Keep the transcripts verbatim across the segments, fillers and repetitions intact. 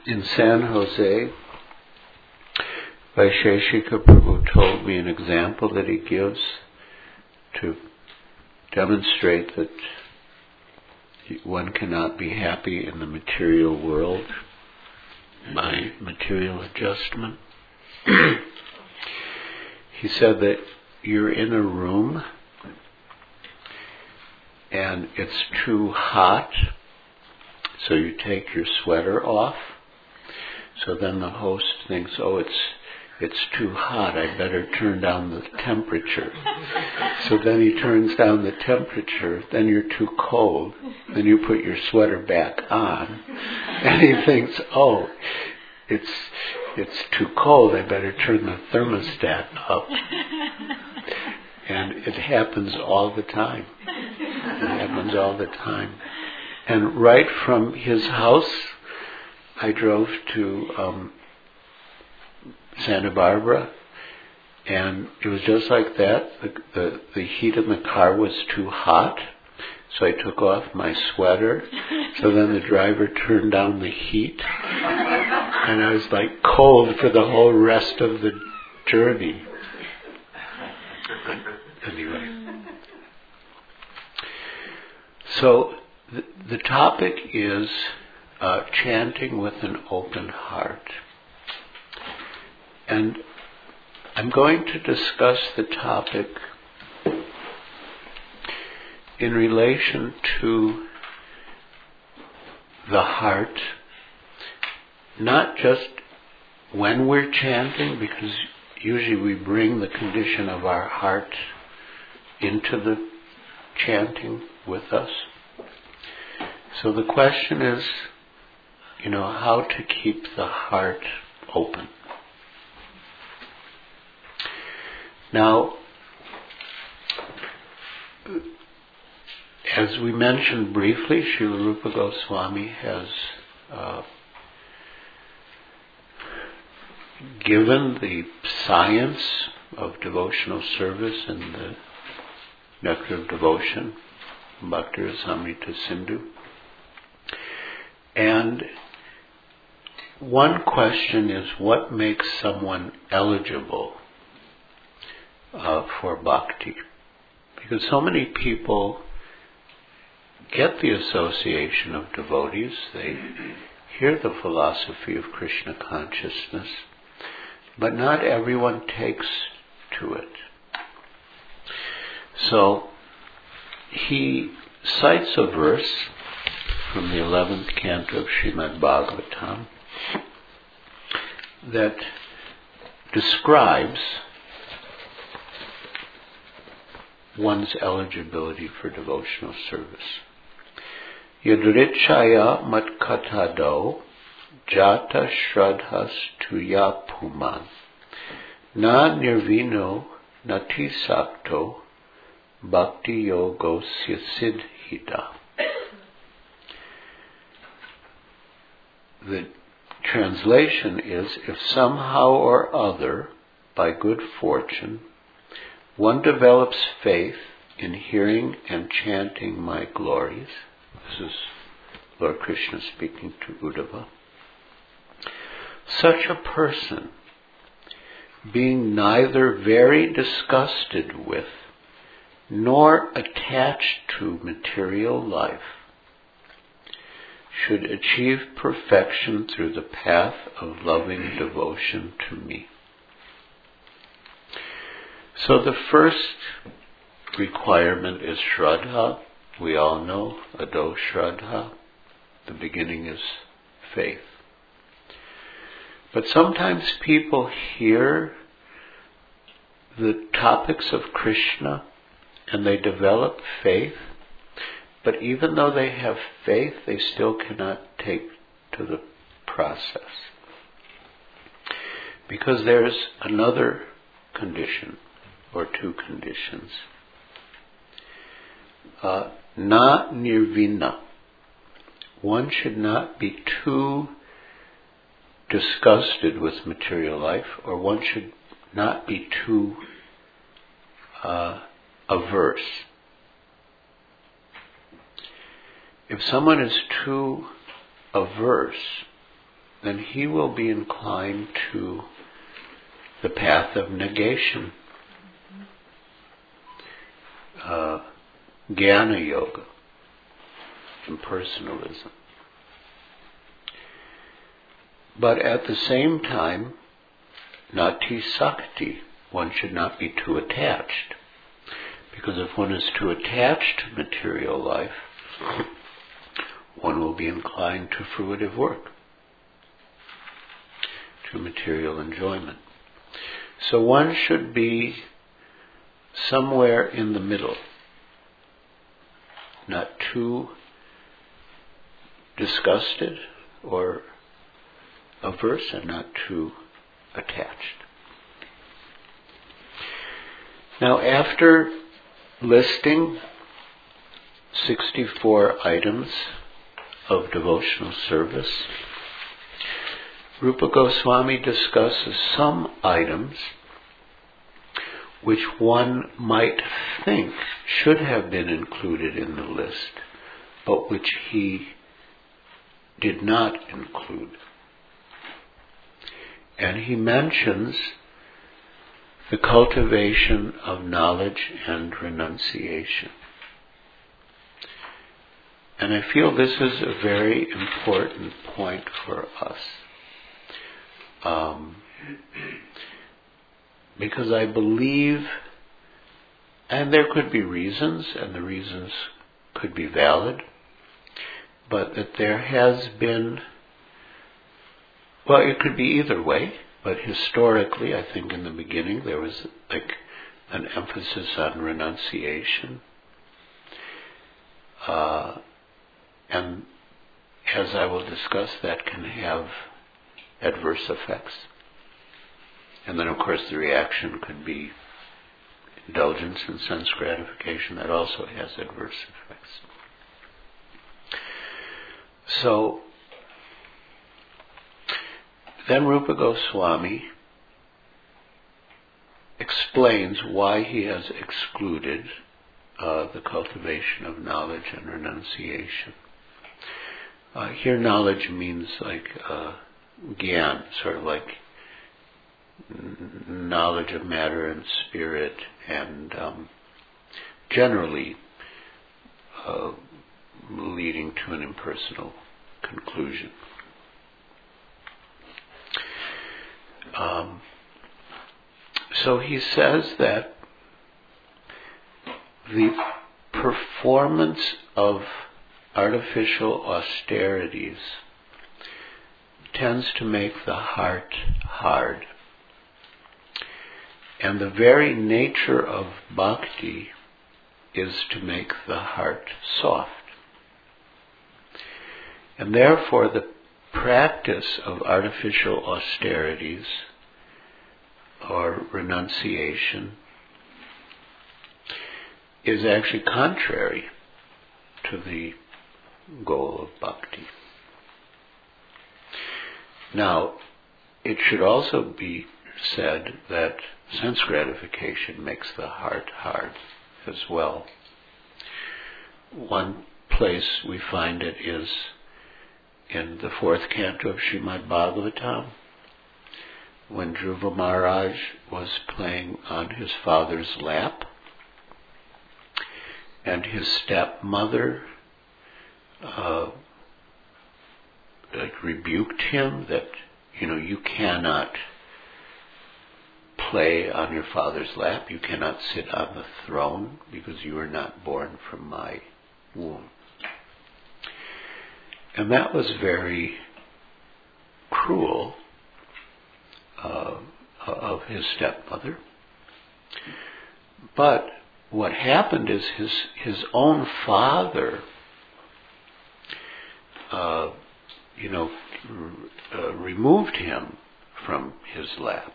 in San Jose, Vaisheshika Prabhu told me an example that he gives to demonstrate that one cannot be happy in the material world by material adjustment. He said that you're in a room and it's too hot, so you take your sweater off. So then the host thinks, oh, it's it's too hot, I better turn down the temperature. So then he turns down the temperature, then you're too cold, then you put your sweater back on, and he thinks, oh, it's it's too cold, I better turn the thermostat up. And it happens all the time. It happens all the time. And right from his house, I drove to um, Santa Barbara, and it was just like that. The, the the heat in the car was too hot, so I took off my sweater. So then the driver turned down the heat, and I was like cold for the whole rest of the journey. Anyway, so the, the topic is uh, chanting with an open heart. And I'm going to discuss the topic in relation to the heart, not just when we're chanting, because usually we bring the condition of our heart into the chanting with us. So the question is, you know, how to keep the heart open. Now, as we mentioned briefly, Srila Rupa Goswami has uh, given the science of devotional service in the Nectar of Devotion, Bhakti Rasamrita Sindhu. And one question is, what makes someone eligible uh, for bhakti? Because so many people get the association of devotees, they hear the philosophy of Krishna consciousness, but not everyone takes to it. So he cites a verse from the eleventh canto of Srimad Bhagavatam that describes one's eligibility for devotional service. Yadrichaya matkatado jata shraddhas tuya puman na nirvino nati sakto bhakti yogosya siddhita. The translation is, if somehow or other, by good fortune, one develops faith in hearing and chanting my glories. This is Lord Krishna speaking to Uddhava. Such a person, being neither very disgusted with nor attached to material life, should achieve perfection through the path of loving devotion to me. So the first requirement is Shraddha. We all know, Ado Shraddha. The beginning is faith. But sometimes people hear the topics of Krishna and they develop faith, but even though they have faith, they still cannot take to the process. Because there's another condition, or two conditions. Uh, na nirvina. One should not be too disgusted with material life, or one should not be too uh, averse. If someone is too averse, then he will be inclined to the path of negation, uh, Jnana Yoga, impersonalism. But at the same time, Nati Sakti, one should not be too attached. Because if one is too attached to material life, one will be inclined to fruitive work, to material enjoyment. So one should be somewhere in the middle, not too disgusted or averse and not too attached. Now, after listing sixty-four items of devotional service, Rupa Goswami discusses some items which one might think should have been included in the list, but which he did not include. And he mentions the cultivation of knowledge and renunciation. And I feel this is a very important point for us. Um, because I believe, and there could be reasons, and the reasons could be valid, but that there has been, well, it could be either way, but historically, I think in the beginning there was like an emphasis on renunciation. Uh, and as I will discuss, that can have adverse effects. And then of course the reaction could be indulgence in sense gratification. That also has adverse effects. So then Rupa Goswami explains why he has excluded uh, the cultivation of knowledge and renunciation. Uh, here knowledge means like uh, gyan, sort of like n- knowledge of matter and spirit, and um, generally uh, leading to an impersonal conclusion. Um, so he says that the performance of artificial austerities tends to make the heart hard. And the very nature of bhakti is to make the heart soft. And therefore the practice of artificial austerities or renunciation is actually contrary to the goal of bhakti. Now, it should also be said that sense gratification makes the heart hard as well. One place we find it is in the fourth canto of Srimad Bhagavatam, when Dhruva Maharaj was playing on his father's lap, and his stepmother uh, like rebuked him that, you know, you cannot play on your father's lap, you cannot sit on the throne because you are not born from my womb. And that was very cruel uh, of his stepmother. But what happened is his his own father, uh, you know, uh, removed him from his lap.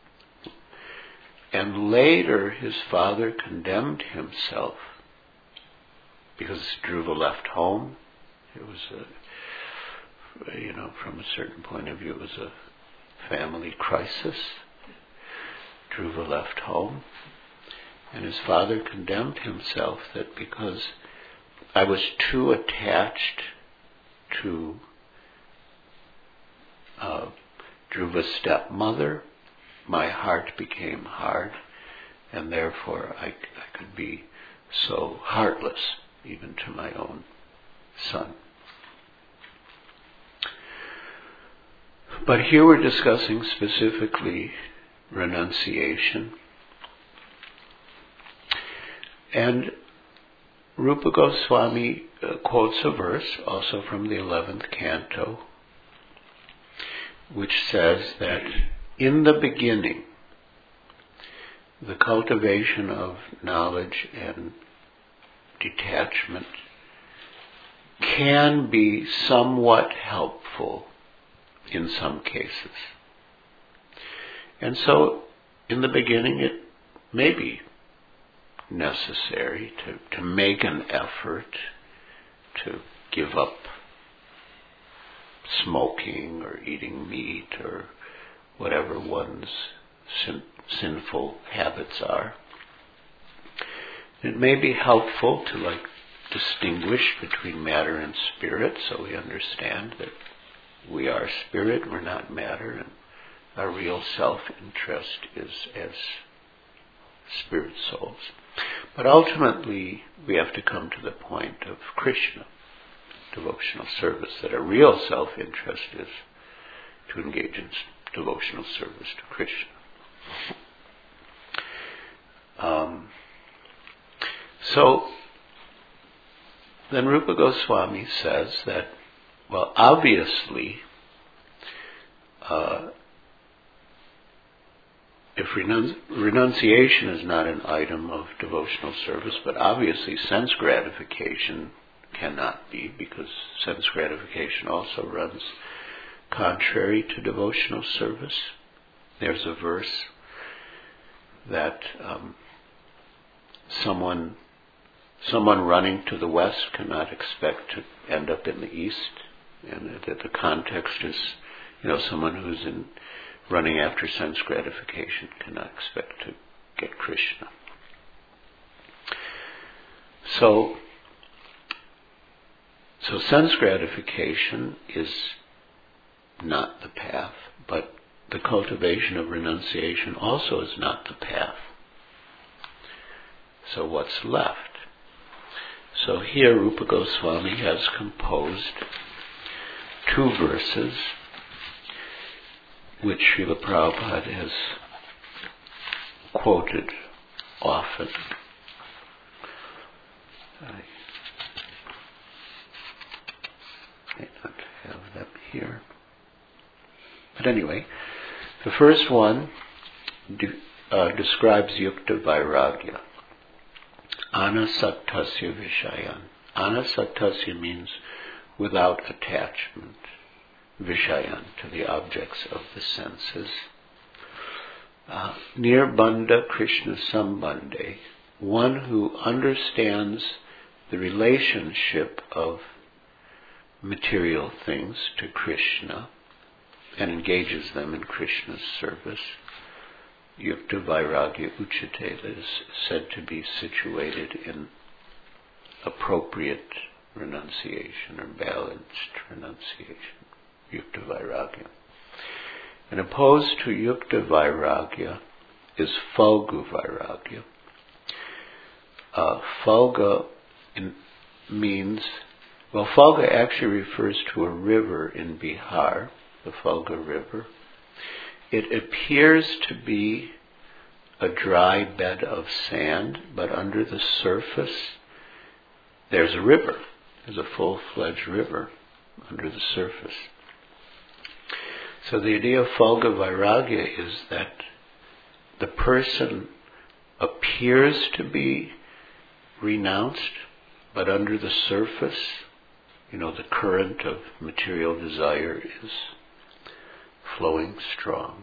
And later his father condemned himself because Dhruva left home. It was a, you know, from a certain point of view, it was a family crisis. Dhruva left home. And his father condemned himself that because I was too attached to uh, Dhruva's stepmother, my heart became hard, and therefore I, I could be so heartless even to my own son. But here we're discussing specifically renunciation. And Rupa Goswami uh, quotes a verse, also from the eleventh canto, which says that in the beginning, the cultivation of knowledge and detachment can be somewhat helpful in some cases. And so, in the beginning, it may be necessary to, to make an effort to give up smoking or eating meat or whatever one's sin, sinful habits are. It may be helpful to like distinguish between matter and spirit, so we understand that we are spirit, we're not matter, and our real self-interest is as spirit souls. But ultimately, we have to come to the point of Krishna, devotional service, that our real self-interest is to engage in devotional service to Krishna. Um, so, then Rupa Goswami says that, well, obviously, uh, if renunci- renunciation is not an item of devotional service, but obviously sense gratification cannot be, because sense gratification also runs contrary to devotional service. There's a verse that um, someone someone running to the west cannot expect to end up in the east, and that the context is, you know, someone who's in running after sense gratification cannot expect to get Krishna. So, so sense gratification is not the path, but the cultivation of renunciation also is not the path. So what's left? So here Rupa Goswami has composed two verses which Srila Prabhupada has quoted often. I may not have them here. But anyway, the first one de- uh, describes Yukta Vairagya. Anasaktasya Vishayan. Anasaktasya means without attachment. Vishayan, to the objects of the senses. Uh, Nirbandha Krishna Sambandhe, one who understands the relationship of material things to Krishna and engages them in Krishna's service. Yukta Vairagya Uchate is said to be situated in appropriate renunciation or balanced renunciation. Yukta Vairagya. And opposed to Yukta Vairagya is Phalgu Vairagya. Uh, Phalga in, means, well, Phalga actually refers to a river in Bihar, the Phalga River. It appears to be a dry bed of sand, but under the surface there's a river. There's a full-fledged river under the surface. So the idea of Phalga Vairagya is that the person appears to be renounced, but under the surface, you know, the current of material desire is flowing strong.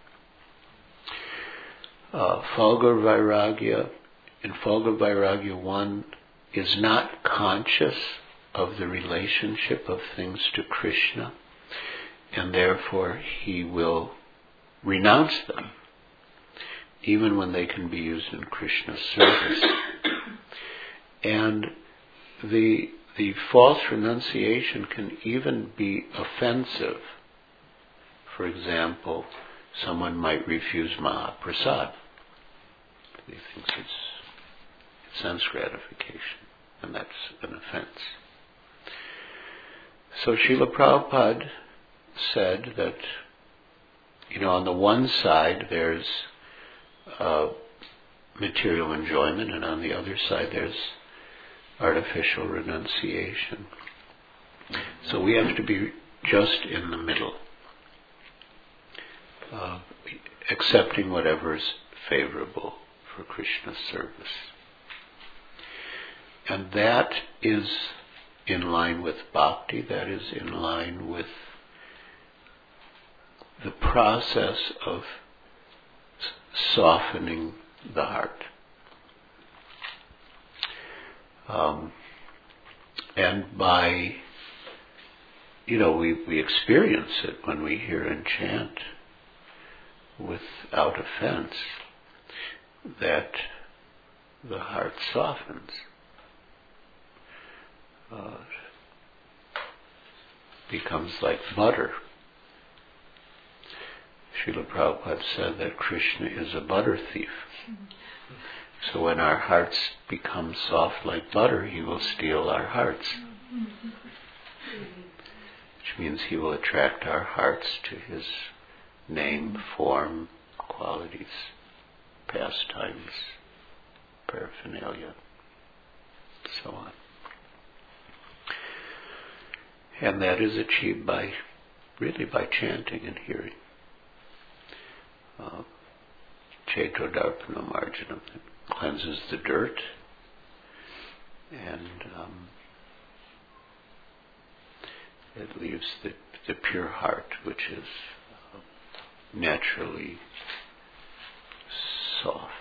Uh, Phalga Vairagya, in Phalga Vairagya, one is not conscious of the relationship of things to Krishna, and therefore he will renounce them, even when they can be used in Krishna's service. And the the false renunciation can even be offensive for example, someone might refuse Mahaprasad. He thinks it's sense gratification, and that's an offense. So Srila Prabhupada said that, you know, on the one side there's uh, material enjoyment, and on the other side there's artificial renunciation. So we have to be just in the middle, uh, accepting whatever is favorable for Krishna's service. And that is in line with bhakti, that is in line with the process of softening the heart. Um, and by, you know, we, we experience it when we hear and chant without offense, that the heart softens. Uh, becomes like butter. Srila Prabhupada said that Krishna is a butter thief. So when our hearts become soft like butter, he will steal our hearts. Which means he will attract our hearts to his name, form, qualities, pastimes, paraphernalia, so on. And that is achieved by, really by chanting and hearing. Uh, Cheto Darpana Marjanam cleanses the dirt, and um, it leaves the, the pure heart, which is uh, naturally soft.